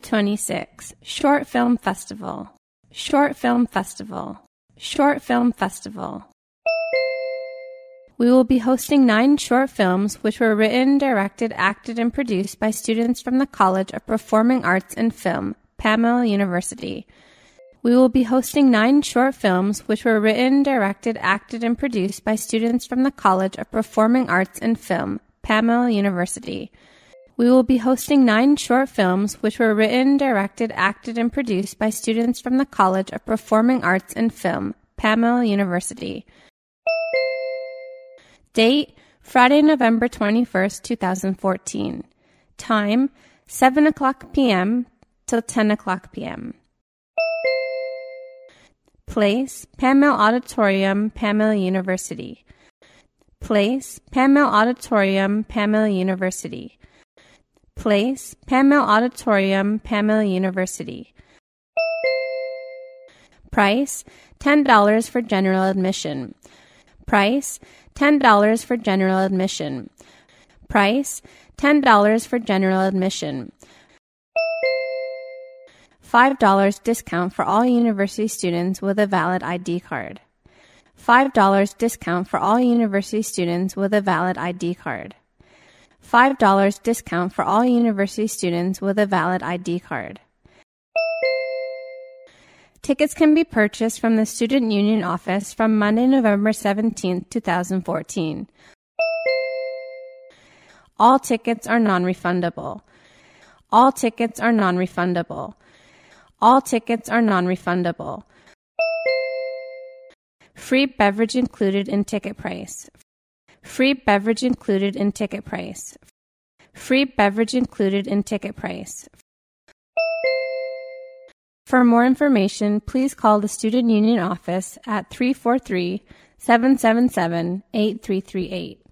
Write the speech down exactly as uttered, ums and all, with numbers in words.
twenty-six, Short Film Festival. Short Film Festival. Short Film Festival. We will be hosting nine short films which were written, directed, acted, and produced by students from the College of Performing Arts and Film, Pamela University. We will be hosting nine short films which were written, directed, acted, and produced by students from the College of Performing Arts and Film, Pamela University. We will be hosting nine short films which were written, directed, acted, and produced by students from the College of Performing Arts and Film, Pamela University. Date, Friday, November twenty-first, two thousand fourteen. Time, seven o'clock p.m. till ten o'clock p.m. Place, Pamela Auditorium, Pamela University. Place, Pamela Auditorium, Pamela University. Place, Pamela Auditorium, Pamela University. Price, ten dollars for general admission. Price, ten dollars for general admission. Price, ten dollars for general admission. five dollars discount for all university students with a valid I D card. five dollars discount for all university students with a valid I D card. five dollars discount for all university students with a valid I D card. Tickets can be purchased from the Student Union office from Monday, November seventeenth, two thousand fourteen. All tickets are non-refundable. All tickets are non-refundable. All tickets are non-refundable. Free beverage included in ticket price. Free beverage included in ticket price. Free beverage included in ticket price. For more information, please call the Student Union office at three four three, seven seven seven, eight three three eight.